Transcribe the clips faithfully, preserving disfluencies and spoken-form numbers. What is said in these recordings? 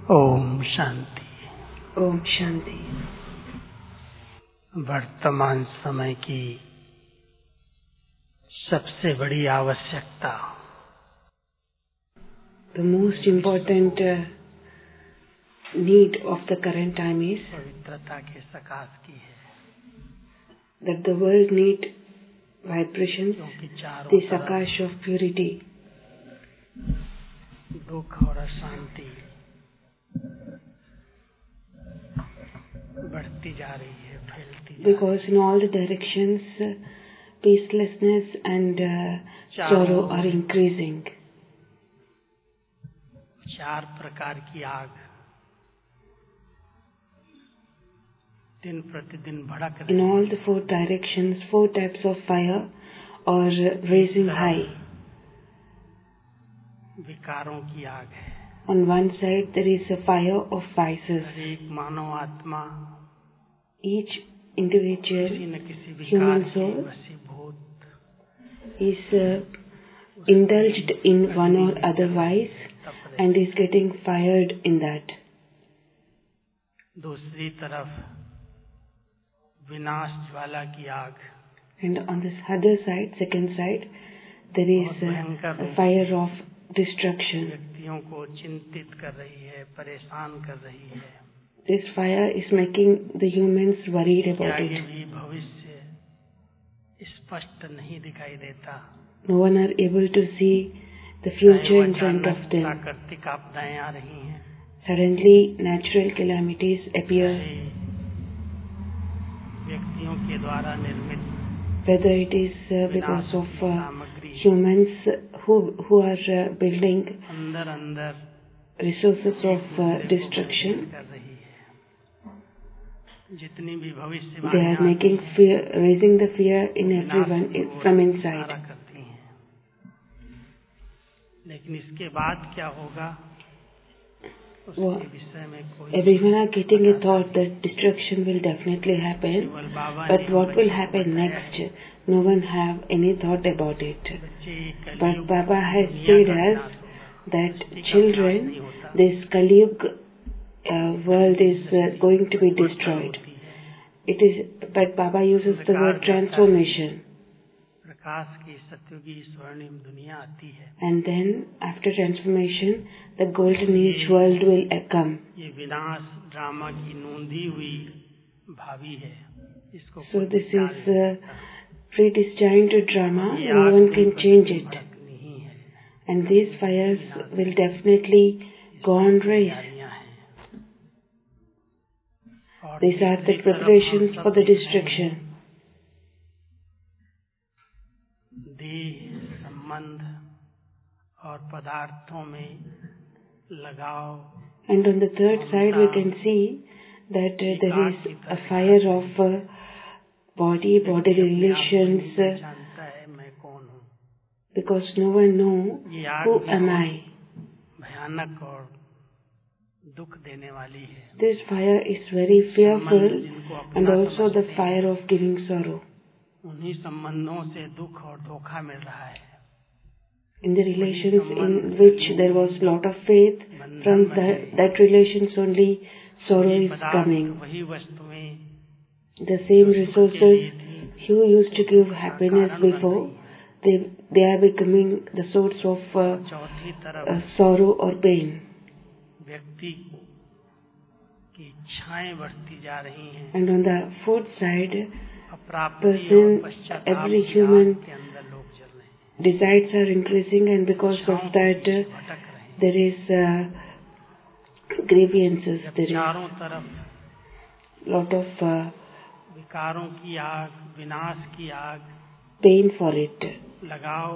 ओम शांति। ओम शांति। वर्तमान समय की सबसे बड़ी आवश्यकता, The most important uh, need of the current time is पवित्रता के सकाश की है, that the world need vibrations, क्योंकि चारों the तरफ sakash of purity, दुख और अशांति बढ़ती जा रही है, फैलती जा because in all the directions uh, peacelessness and uh, sorrow are increasing. चार प्रकार की आग दिन प्रतिदिन भड़क रही In है। all the four directions, four types of fire are raising high. विकारों की आग है। On one side there is a fire of vices. हर एक मानव आत्मा Each individual किसी न किसी विकार human के soul वशीभूत is uh, indulged in one or other vice and is getting fired in that. दूसरी तरफ विनाश ज्वाला की आग, And on this other side, second side, there is uh, a fire of destruction. व्यक्तियों को चिंतित कर रही है, परेशान कर रही है। This fire is making the humans worried about आगे it. भी भविष्य स्पष्ट नहीं दिखाई देता। No one are able to see the future in front of them. प्राकृतिक आपदाएं आ रही हैं। Suddenly, natural calamities appear, व्यक्तियों के द्वारा निर्मित whether it is uh, because of uh, humans who who are uh, building अंदर अंदर resources of uh, destruction. कर रही है। जितनी भी भविष्य They are making fear, raising the fear in everyone from inside. करती हैं। लेकिन इसके बाद क्या होगा, Well, उसके विषय में कोई everyone are getting a thought that destruction will definitely happen, but what will happen next, no one have any thought about it. But Baba has said us that children, this Kaliyug uh, world is uh, going to be destroyed. It is, but Baba uses the word transformation. प्रकाश की सत्युगी स्वर्णिम दुनिया आती है। And then after transformation, the golden age world will come. ये विनाश drama की नोंदी हुई भावी है। इसको So this is uh, predestined to drama. No one can change it. And these fires will definitely go on race. These are the preparations for the destruction. देह संबंध और पदार्थों में लगाव, And on the third side we can see that uh, there is a fire of uh, body, body relations, uh, जानता है मैं कौन हूँ। because no one know who am I. भयानक और दुख देने वाली है। This fire is very fearful and also the fire of giving sorrow. उन्हीं संबंधों से दुख और धोखा मिल रहा है। In the relations in which there was lot of faith, from that, that relations only sorrow is coming. वही वस्तुएं The same resources who used to give happiness before, they they are becoming the source of uh, चौथी uh, तरफ sorrow or pain. व्यक्ति की इच्छाएं बढ़ती जा रही हैं। And on the fourth side, अप्राप्ति और person, पश्चाताप every की human आग के अंदर लोग जल रहे हैं। desires are increasing, and because of that uh, भटक रहे हैं। there is uh, grievances, there is चारों तरफ lot of uh, विकारों की आग, विनाश की आग, pain for it. लगाव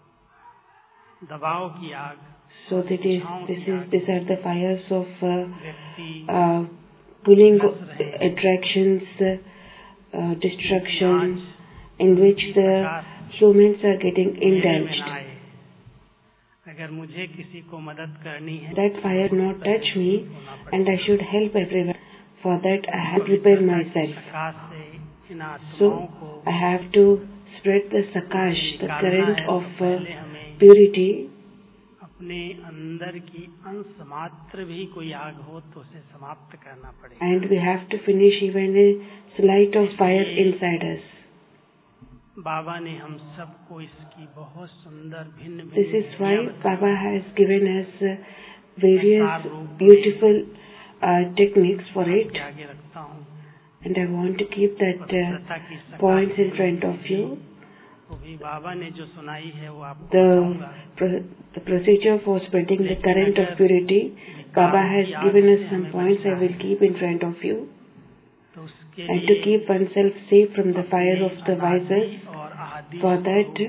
दबाव की आग, So that is, this is, these are the fires of uh, व्यक्ति uh, pulling attractions, uh, destruction, in which the humans are getting indulged. अगर मुझे किसी को मदद करनी है, That fire not touch me, and I should help everyone. For that I have prepared myself. So I have to spread the sakash, the current of uh, purity, अपने अंदर की अंश मात्र भी कोई आग हो तो उसे समाप्त करना पड़ेगा. And we have to finish even a slight of fire inside us. बाबा ने हम सबको इसकी बहुत सुंदर भिन्न भिन्न This is why Baba has given us uh, various beautiful uh, techniques for it. आगे रखता हूँ. And I want to keep that uh, points in front of you. बाबा ने जो सुनाई है वो आपको The, pro the procedure for spreading the current of purity, Baba has given us some points I will keep in front of you. And to keep oneself safe from the fire of the vices, for that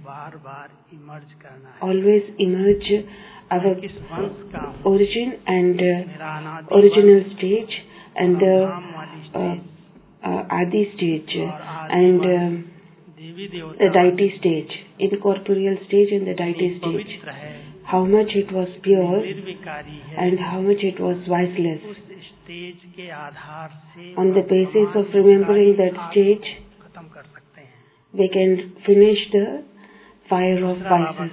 always emerge our origin and uh, original stage and the uh, uh, Adi stage and uh, the deity stage, incorporeal stage and the deity stage. How much it was pure and how much it was viceless. On the basis of remembering that stage, we can finish the fire of vices.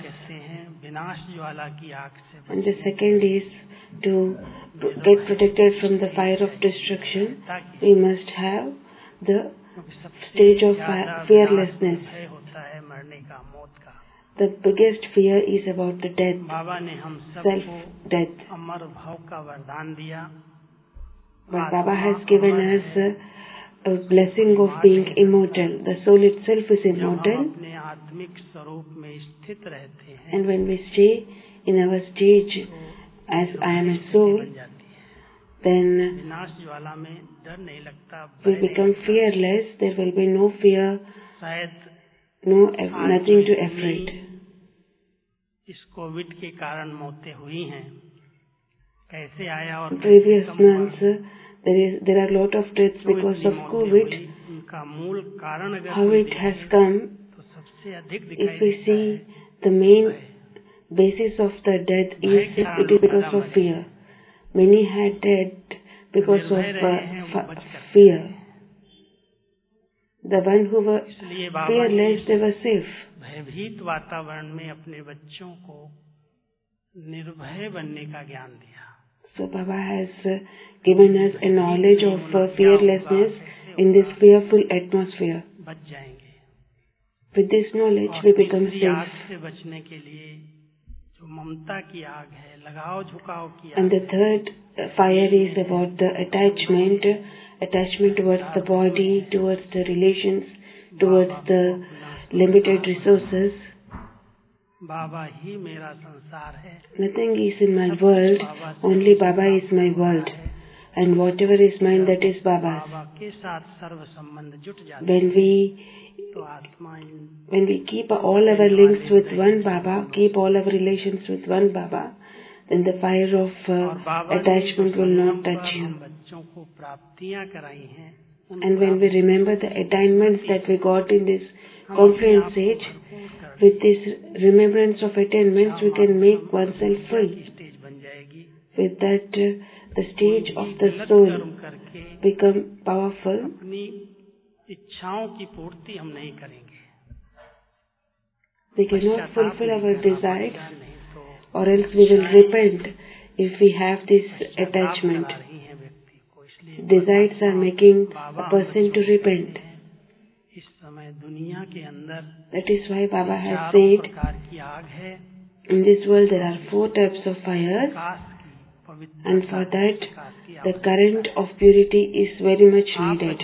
And the second is to get protected from the fire of destruction, we must have the stage of fearlessness. The biggest fear is about the death, self-death. But Baba has given us a blessing of being immortal. The soul itself is immortal. And when we stay in our stage as I am a soul, then we become fearless. There will be no fear, no nothing to afraid. इस Covid के कारण मौतें हुई हैं. कैसे आया और previous months there is there are a lot of deaths because of COVID. उनका मूल कारण अगर how it has come, तो सबसे अधिक if we see the main basis of the death is it is because of fear. Many had died because of uh, fear. The one who were fearless, they were safe. भयभीत वातावरण में अपने बच्चों को निर्भय बनने का ज्ञान दिया. So Baba has uh, given us a knowledge of uh, fearlessness in this fearful atmosphere. बच जाएंगे. With this knowledge, we become safe. आग से बचने के लिए जो ममता की आग है, लगाव झुकाव की आग. And the third uh, fire is about the attachment, attachment towards the body, towards the relations, towards the limited resources. बाबा ही मेरा संसार है. Nothing is in my world, only Baba is my world. And whatever is mine, that is Baba's. बाबा के साथ सर्व संबंध जुट जाते. When we, तो आत्मा when we keep all our links with one Baba, keep all our relations with one Baba, then the fire of uh, attachment will not touch you. बच्चों को प्राप्तियां कराई हैं. And when we remember the attainments that we got in this confluence age, with this remembrance of attainments, we can make oneself free. With that, uh, the stage of the soul become powerful. We cannot fulfill our desires, or else we will repent if we have this attachment. Desires are making a person to repent. That is why Baba has said, in this world there are four types of fires, and for that the current of purity is very much needed.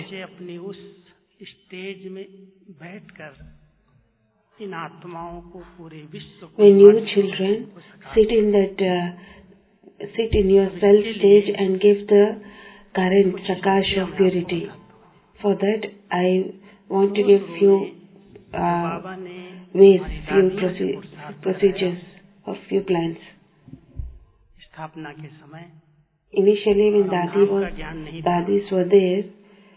When you children sit in that, uh, sit in your self stage and give the current, prakash of purity. For that I want to give few uh, ways, few proce procedures or few plans. Initially when Dadi was, Dadis were there,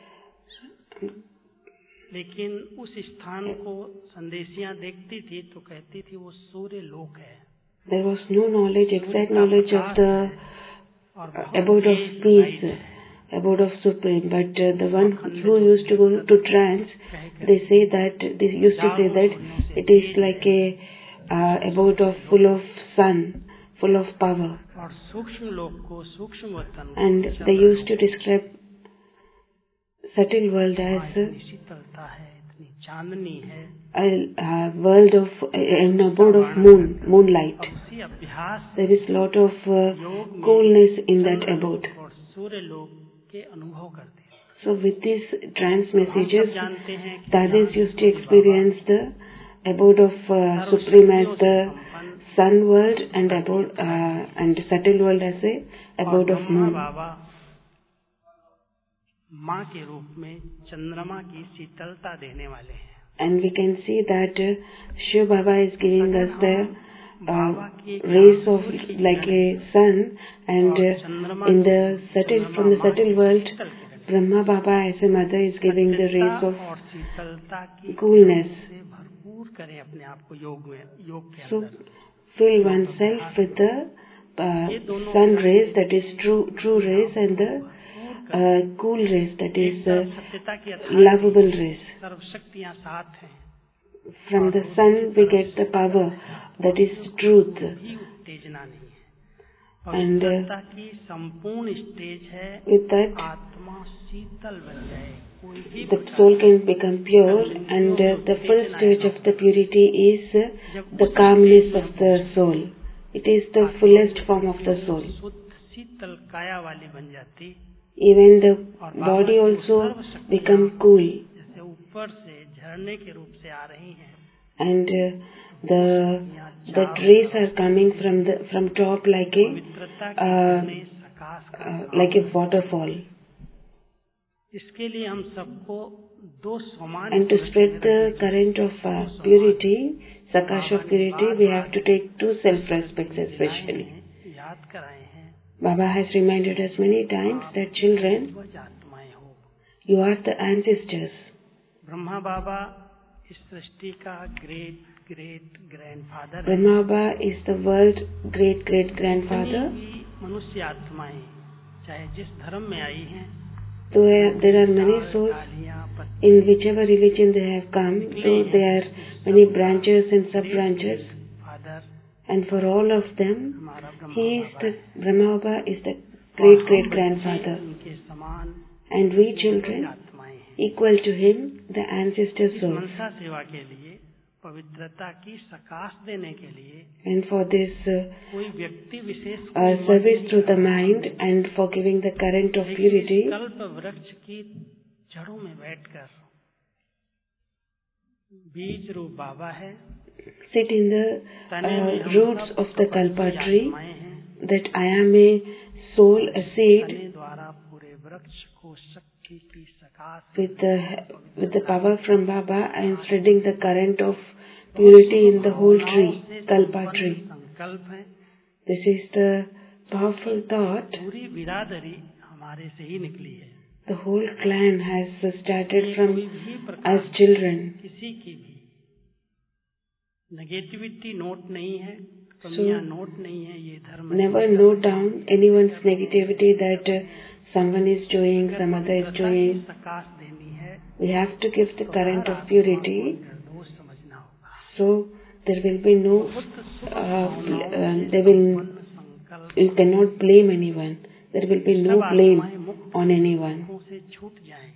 लेकिन उस स्थान को संदेशियां देखती थी तो कहती थी वो सूर्य लोक है. There was no knowledge, exact knowledge of the uh, abode of peace, abode of supreme. But uh, the one who used to go to trance, they say that they used to say that it is like a uh, abode of full of sun, full of power. और सूक्ष्म लोक को, सूक्ष्म वतन को, And they used to describe subtle world as शीतलता है, इतनी चांदनी है, a, a world of an abode of moon, moonlight. उसी अभ्यास There is lot of uh, coolness in that abode. और सूर्य लोक के अनुभव करते हैं. So with these trance messages, जानते हैं कि Dadis used to experience the abode of uh, Supreme as the sun world and abode uh, and subtle world as a abode of moon. बाबा माँ के रूप में चंद्रमा की शीतलता देने वाले हैं. And we can see that uh, Shiv Baba is giving us the uh, rays of like a sun, and uh, in the subtle from the subtle world, Brahma Baba as a mother is giving the rays of coolness. भरपूर करें अपने आप को योग में, योग के So अंदर. fill oneself with the uh, sun rays, that is true true rays, and the uh, cool rays, that is uh, lovable rays. सर्व शक्तियाँ साथ हैं. From the sun we get the power, that is truth. उत्तेजना नहीं है. And uh, पवित्रता की संपूर्ण stage है. with that आत्मा शीतल बन जाए. कोई भी the soul can become pure, and uh, the full stage of the purity is uh, the calmness of the soul. It is the fullest form of the soul. शुद्ध शीतल काया वाली बन जाती. Even the body also become cool. जैसे ऊपर से झरने के रूप से आ रही हैं. And uh, the the rays are coming from the from top like a uh, uh, like a waterfall. इसके लिए हम सबको दो समान. And to spread the current of uh, purity, Sakash of purity, we have to take two self-respects especially. याद कराए हैं. Baba has reminded us many times that children, आत्माएं हो. you are the ancestors. Brahma बाबा इस सृष्टि का great great grandfather. Brahma Baba is the world great great grandfather. मनुष्य आत्माएं चाहे जिस धर्म में आई हैं, So uh, there are many souls in whichever religion they have come. So there are many branches and sub-branches. And for all of them, he is the Brahma Baba is the great great grandfather. And we children, equal to him, the ancestor souls. मनसा सेवा के लिए, पवित्रता की सकाश देने के लिए, And for this uh, कोई व्यक्ति विशेष uh, service through the mind and for giving the current of purity, कल्प वृक्ष की जड़ों में बैठकर बीज रूप बाबा है. sit in the uh, roots of the kalpa tree, that I am a soul, a seed, द्वारा पूरे वृक्ष को शक्ति की सकाश with the with the power from Baba, I am spreading the current of purity in the whole tree, kalpa tree. संकल्प है. This is the powerful thought. पूरी बिरादरी हमारे से ही निकली है. The whole clan has started from us children. किसी की भी नेगेटिविटी नोट नहीं है, कमियां नोट नहीं है. ये धर्म Never note down anyone's negativity that uh, someone is doing, some other is doing. सकाश देनी है. We have to give the current of purity, निर्दोष समझना होगा. so there will be no, uh, uh, there will, you cannot blame anyone. There will be no blame on anyone. से छूट जाए.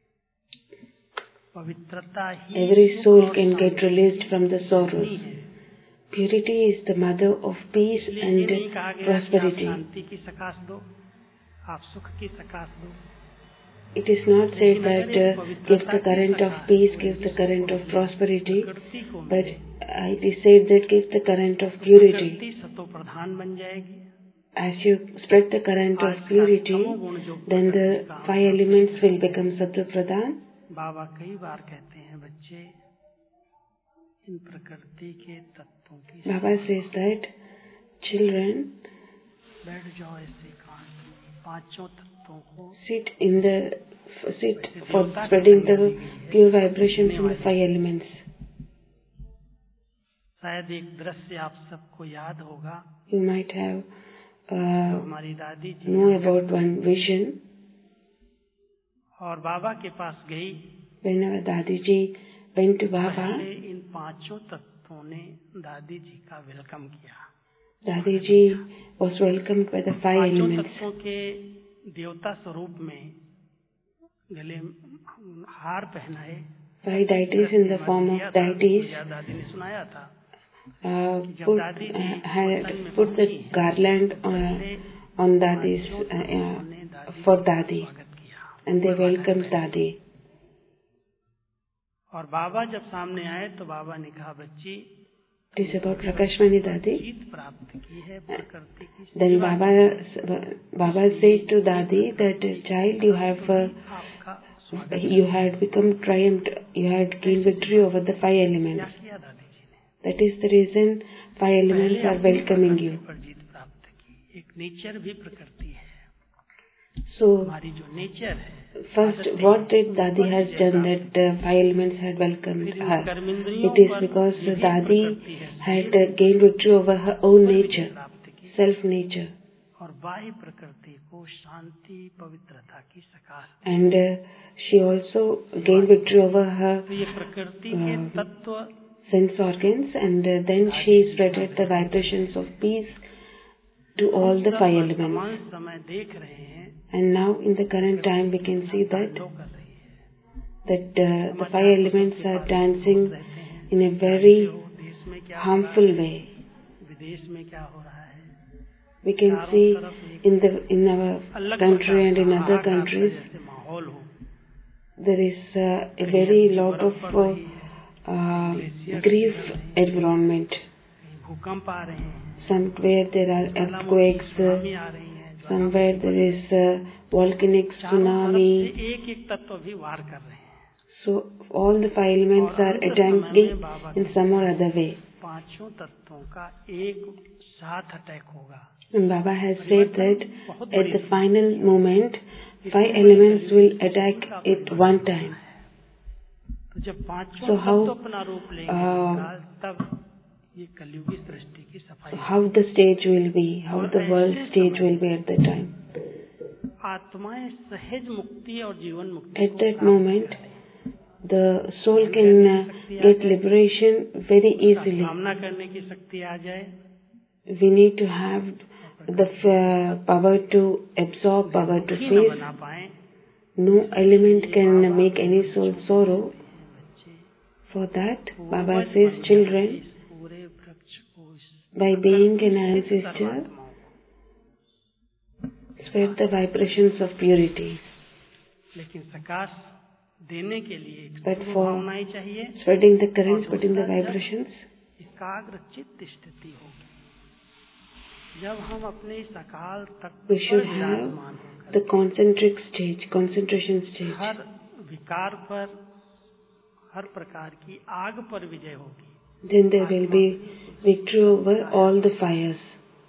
पवित्रता ही Every soul can get released from the sorrows. Purity is the mother of peace and prosperity. शांति की सकाश दो, आप सुख की सकाश दो. It is not said that uh, give the current of peace, give the current of prosperity, but uh, it is said that give the current of purity. सतो प्रधान बन जाएगी. As you spread the current of purity, then the five elements will become Sattva Pradhan. बाबा कई बार कहते हैं, बच्चे इन प्रकृति के तत्वों की. Baba says that children, बैठ जाओ ऐसे एकांत में, पांचों तत्वों को sit in the sit for spreading the pure vibration from the five elements. शायद एक दृश्य आप सबको याद होगा. You might have uh, हमारी दादी जी know about one vision. और बाबा के पास गई. When our Dadi ji went to Baba, पहले इन पांचों तत्वों ने दादी जी का वेलकम किया. Dadi ji was welcomed by the five elements. तत्वों के देवता स्वरूप में गले हार पहनाए. Five deities in the form of deities. दादी ने सुनाया था. Uh, put, uh, had put the garland on, on Dadi's uh, uh, for Dadi, and they welcomed Dadi. और बाबा जब सामने आए तो बाबा ने कहा, बच्ची, it is about Prakashmani Dadi. जीत प्राप्त की है प्रकृति की. Then Baba Baba said to Dadi that, child, you have uh, you had become triumphed, you had gained victory over the five elements. That is the reason five elements are welcoming you. एक nature भी प्रकृति है. So हमारी जो nature है, first, what did Dadi has done that uh, five elements had welcomed her? It is because Dadi had uh, gained victory over her own nature, self nature. और बाह्य प्रकृति को शांति पवित्रता की सकाश. And uh, she also gained victory over her ये प्रकृति के तत्व sense organs, and uh, then she spreaded the vibrations of peace to all the five elements. समय देख रहे हैं. And now in the current time we can see that that uh, the five elements are dancing in a very harmful way. विदेश में क्या हो रहा है? We can see in the in our country and in other countries there is uh, a very lot of uh, uh, grief environment. भूकंप आ रहे हैं. Somewhere there are earthquakes. Uh, Somewhere there is uh, volcanic tsunami. एक एक तत्व भी वार कर रहे हैं. So all the five elements are attacking in some or other way. पांचों तत्वों का एक साथ अटैक होगा. And Baba has said that at the final moment, five elements will attack at one time. तो जब पांचों so how, तत्व अपना रूप लेंगे uh, तब ये कलयुगी सृष्टि की सफाई. How the stage will be, how the world stage will be at that time. आत्माएं सहज मुक्ति और जीवन मुक्ति. At that moment, the soul can uh, get liberation very easily. सामना करने की शक्ति आ जाए. We need to have the uh, power to absorb, power to face. No element can make any soul sorrow. For that, Baba says, children, by being an ancestor, spread the vibrations of purity. लेकिन प्रकाश देने के लिए but for spreading the currents, putting the vibrations, एकाग्र चित्त स्थिति होगी. जब हम अपने इस अकाल तक we should have the concentric stage, concentration stage. हर विकार पर, हर प्रकार की आग पर विजय होगी. Then there will be victory over all the fires.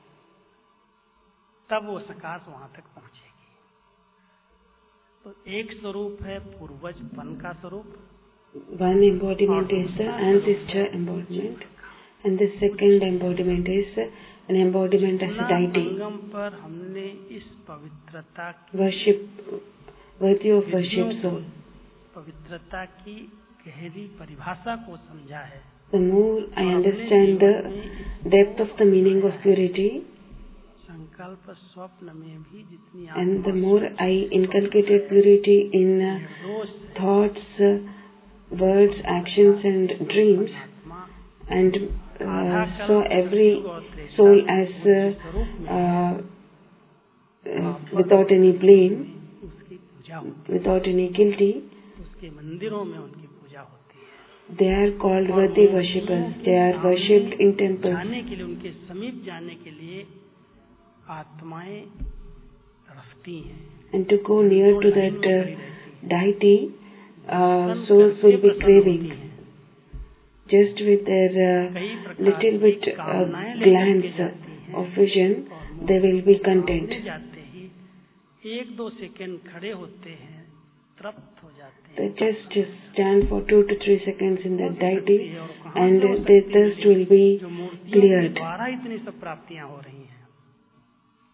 तब वो सकाश वहां तक पहुंचेगी. तो एक स्वरूप है पूर्वजपन का स्वरूप. One embodiment is the ancestor embodiment, and the second embodiment is an embodiment as a deity. संगम पर हमने इस पवित्रता worship, worthy of worship soul. पवित्रता की गहरी परिभाषा को समझा है. The more I understand the depth of the meaning of purity, संकल्प स्वप्न में भी जितनी, and the more I inculcated purity in uh, thoughts, uh, words, actions and dreams, and uh, saw every soul as uh, uh, uh, without any blame, without any guilty, उसके मंदिरों में उनकी पूजा होती है. They are called worthy worshippers. They are worshipped in temples. जाने के लिए, उनके समीप जाने के लिए आत्माएं तड़पती हैं. And to go near to that uh, deity, uh, souls will be craving. Just with their uh, little bit uh, glance of vision, they will be content. एक दो सेकंड खड़े होते हैं, तृप्त हो जाते हैं. They just stand for two to three seconds in that deity, and their thirst will be cleared. द्वारा इतनी सब प्राप्तियां हो रही हैं.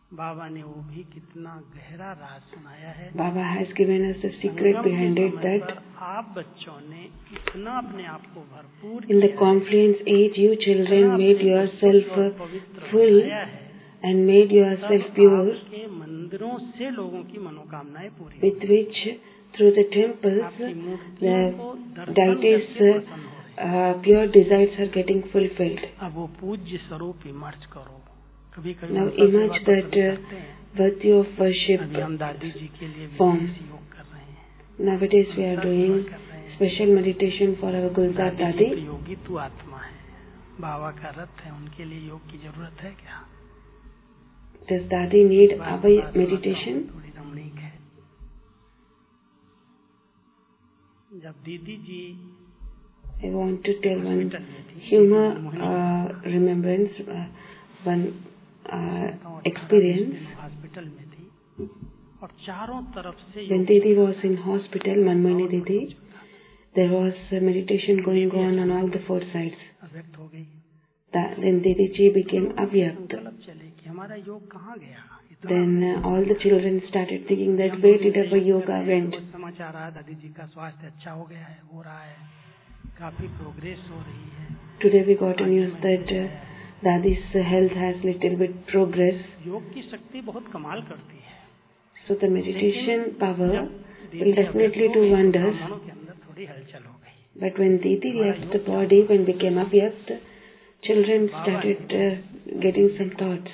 बाबा ने वो भी कितना गहरा राज सुनाया है। Baba has given us the secret behind it that आप बच्चों ने इतना अपने आप को भरपूर in the confluence age you children made yourself full and made yourself pure, के मंदिरों से लोगों की मनोकामनाएं पूरी, with which through the temples the deities uh, pure desires are getting fulfilled. अब वो पूज्य स्वरूप इमर्ज करो। कभी कभी Now imagine that uh, virtue of worship हम दादी जी के लिए form. योग कर रहे हैं। Nowadays we are doing special meditation for our Gulzar Dadi. योगी तू आत्मा है, बाबा का रथ है, उनके लिए योग की जरूरत है क्या? Does Dadi need our meditation? थोड़ी रमणीक है। जब दीदी जी I want to tell one humor uh, remembrance, uh, one uh, experience. Hospital में थी और चारों तरफ से When Didi was in hospital, Manmohini Didi, there was a meditation going on on all the four sides. अव्यक्त हो गई। That, then Didi ji became avyakt. संकल्प चले कि हमारा योग कहाँ गया? Then uh, all the children started thinking that where did our yoga went? समाचार आया दादी जी का स्वास्थ्य अच्छा हो गया है, हो रहा है, काफी प्रोग्रेस हो रही है। Today we got a news that uh, Dadi's health has little bit progress. योग की शक्ति बहुत कमाल करती है। So the meditation power will definitely do wonders. के अंदर थोड़ी हलचल हो गई। But when Didi left the body, when became avyakt, children started uh, getting some thoughts.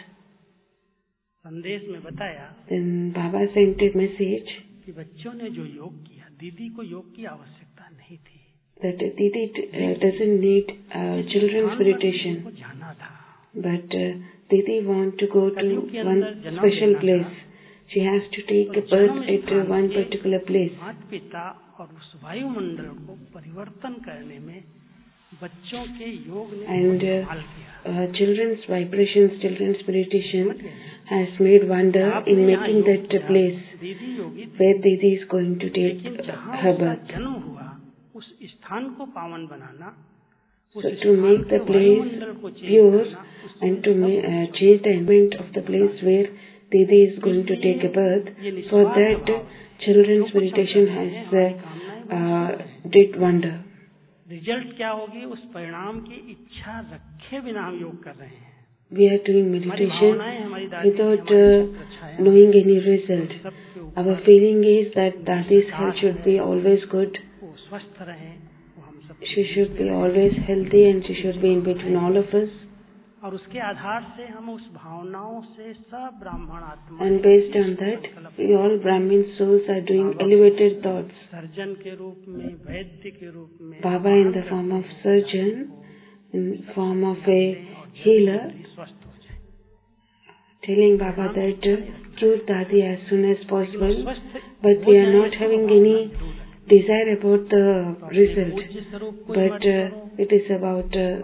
संदेश में बताया Then Baba sent a message कि बच्चों ने जो योग किया, दीदी को योग की आवश्यकता नहीं थी। that Didi uh, doesn't need uh, children's meditation, जाना था, but uh, Didi want to go to one special place. She has to take a birth at uh, one particular place. माता पिता और उस वायुमंडल को परिवर्तन करने में बच्चों के योग ने And uh, uh, children's vibrations, children's meditation has made wonder in making that place where Didi is going to take her birth. जन्म हुआ उस स्थान को पावन बनाना, So to make the place pure and to ma- uh, change the environment of the place where Didi is going to take a birth, for that uh, children's meditation has uh, uh, did wonder. Result क्या होगी उस परिणाम की इच्छा रखे बिना हम योग कर रहे हैं। We are doing meditation without uh, knowing any result. Our feeling is that Dadi's health should be always good. She should be always healthy and she should be in between all of us. और उसके आधार से हम उस भावनाओं से सब ब्राह्मण आत्मा And based on that, we all Brahmin souls are doing elevated thoughts. Surgeon के रूप में, वैद्य के रूप में, Baba in the form of surgeon, in the form of a healer, telling Baba that uh, cure Dadi as soon as possible, but we are not having any desire about the result, but uh, it is about uh,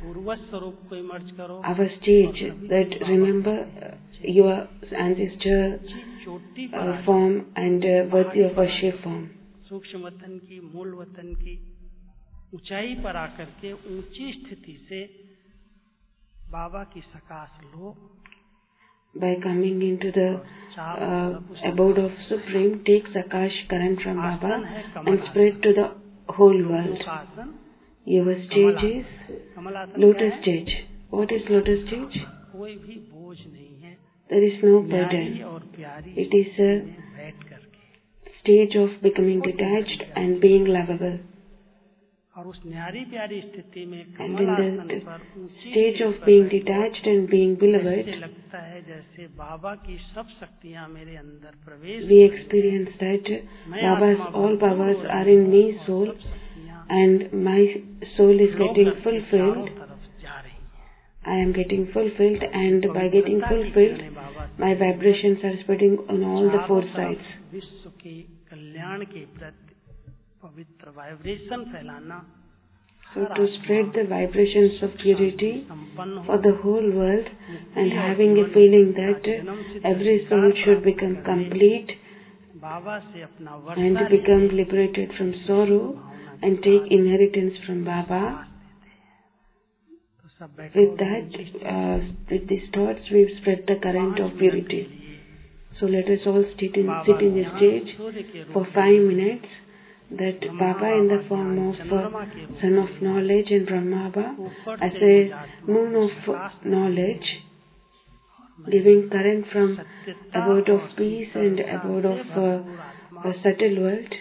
our stage, that remember uh, your ancestor uh, form and uh, worthy of worship form. सूक्ष्म वतन की, मूल वतन की ऊंचाई पर आकर के ऊंची स्थिति से बाबा की सकाश लो, by coming into the uh, abode of Supreme, take Sakash current from Baba and spread to the whole world. Your stage is lotus stage. What is lotus stage? कोई भी बोझ नहीं है, there is no burden. It is a stage of becoming detached and being lovable. और उस न्यारी प्यारी स्थिति में And in the stage of being detached and being beloved, लगता है जैसे बाबा की सब शक्तियां मेरे अंदर प्रवेश, we experience that Baba's all powers are in me, soul, and my soul is getting fulfilled. I am getting fulfilled, and by getting fulfilled, my vibrations are spreading on all the four sides. विश्व के कल्याण के प्रति पवित्र vibration फैलाना, so to spread the vibrations of purity for the whole world and having a feeling that every soul should become complete and become liberated from sorrow and take inheritance from Baba. With that, uh, with these thoughts, we've spread the current of purity. So let us all sit in, sit in the stage for five minutes. That Baba in the form of uh, Son of Knowledge and Brahmaba as a moon of knowledge, giving current from abode of peace and abode of uh, a subtle world.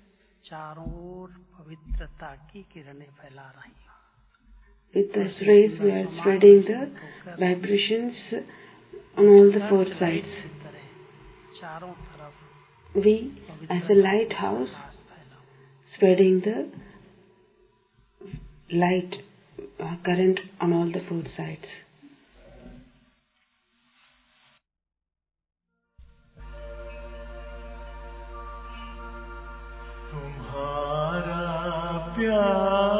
With this rays we are spreading the vibrations on all the four sides. We as a lighthouse spreading the light uh, current on all the four sides. तुम्हारा प्यार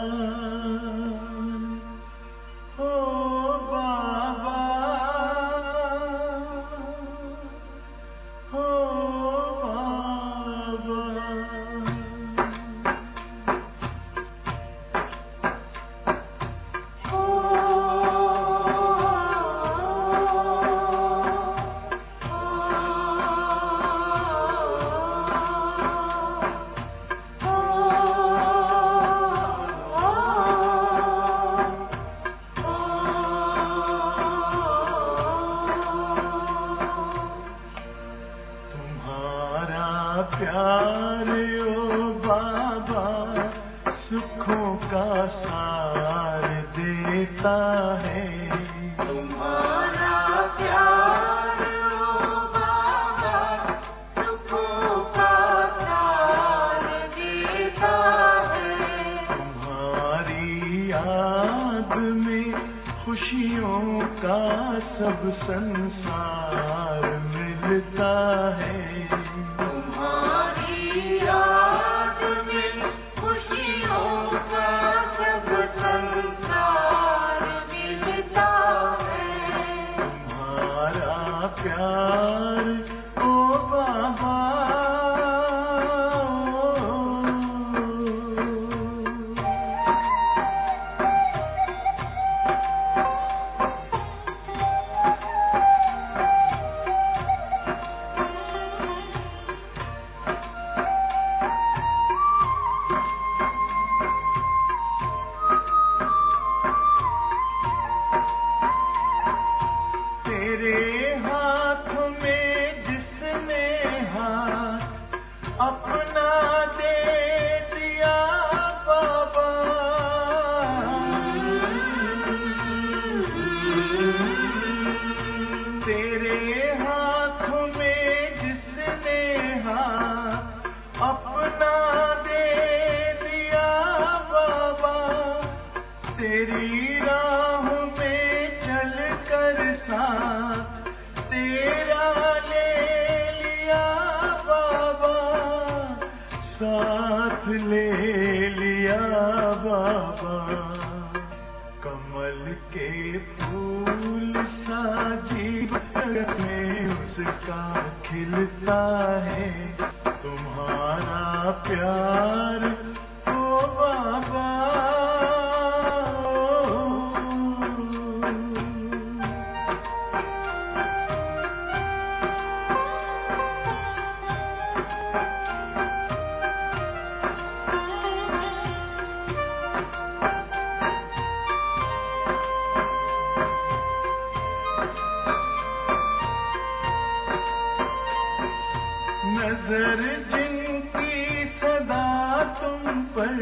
नजर जिनकी सदा तुम पर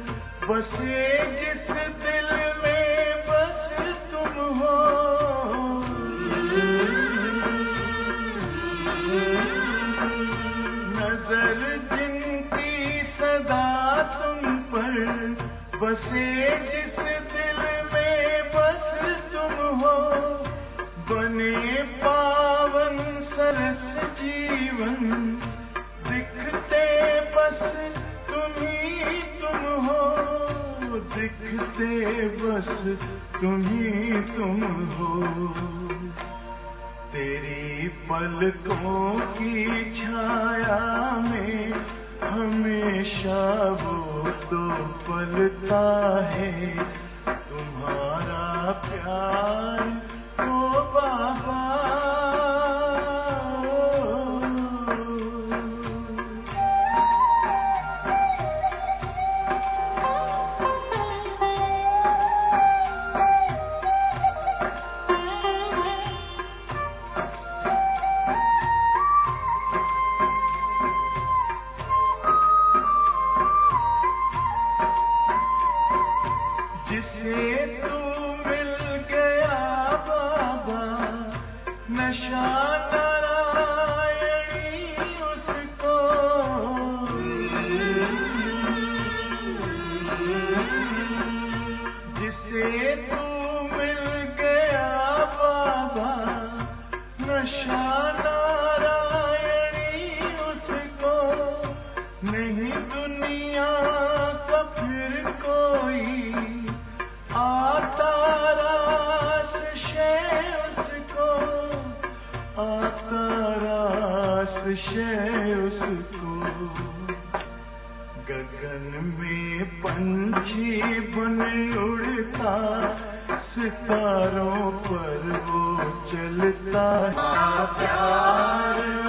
बसे, जिस दिल में बस तुम हो, नजर जिनकी सदा तुम पर बसे, जिस दिल में बस तुम हो, बने पावन सरस जीवन, बस तुम ही तुम हो, दिखते बस तुम ही तुम हो। तेरी पलकों की छाया में हमेशा वो तो पलता है, तुम्हारा प्यार ओ बाबा। गगन में पंछी बन उड़ता, सितारों पर वो चलता है प्यार।